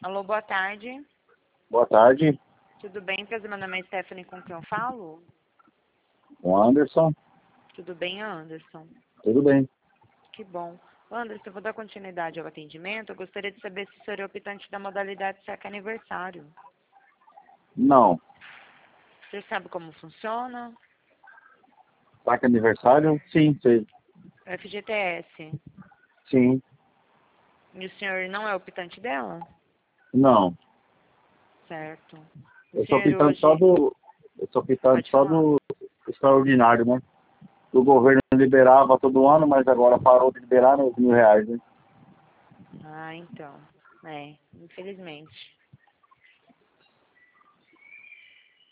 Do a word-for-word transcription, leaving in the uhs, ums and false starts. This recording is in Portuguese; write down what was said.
Alô, boa tarde. Boa tarde, Tudo bem? Prazer, meu nome é Stephanie, com quem eu falo? o Anderson. Tudo bem, Anderson? Tudo bem? Que bom. Anderson, eu vou dar continuidade ao atendimento. Eu gostaria de saber se o senhor é optante da modalidade saque aniversário. Não. Você sabe como funciona? Saque aniversário? Sim, sei. F G T S. Sim. E o senhor não é optante dela? Não. Certo. O Eu sou senhor optante hoje... só do. Eu sou optante Pode só falar. do extraordinário, né? O governo liberava todo ano, mas agora parou de liberar nos mil reais, né? Ah, então. É, infelizmente.